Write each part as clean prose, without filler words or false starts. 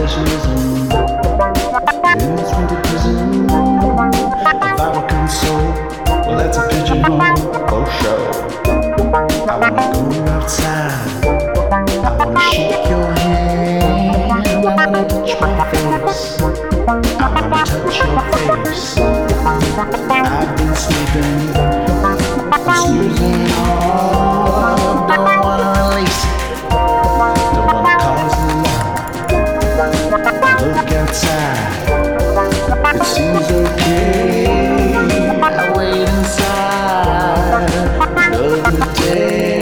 possessionism in this winter prison of our console. Well, that's a pigeonhole for sure. I wanna go outside, I wanna shake your hand, I wanna touch my face, I wanna touch your face. I've been sleeping, snoozing off, don't wanna release it, don't wanna cause alarm. Look outside, it seems okay. I wait inside another day.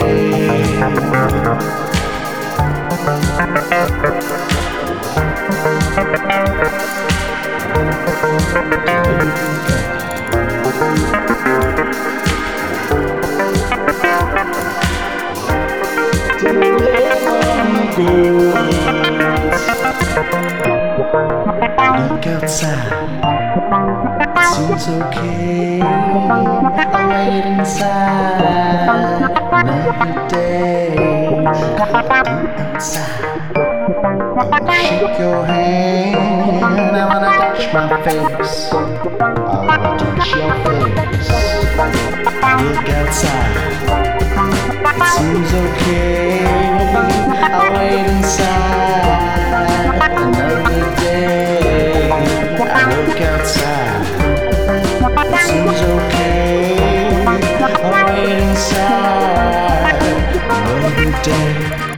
Look outside, it seems okay. I wait inside another day. Go outside, I wanna shake your hand, I wanna touch my face, I wanna touch your face. Look outside, it seems okay. I wait inside another day. I look outside, it seems okay. I wait inside another day.